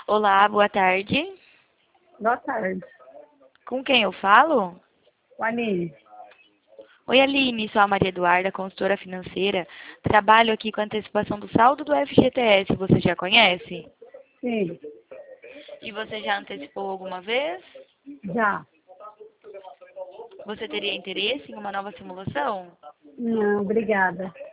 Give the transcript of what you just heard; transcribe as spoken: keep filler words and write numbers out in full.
Olá, boa tarde. Boa tarde. Com quem eu falo? Aline. Oi, Aline, sou a Maria Eduarda, consultora financeira. Trabalho aqui com a antecipação do saldo do F G T S. Você já conhece? Sim, E você já antecipou alguma vez? já. Você teria interesse em uma nova simulação? Não, obrigada.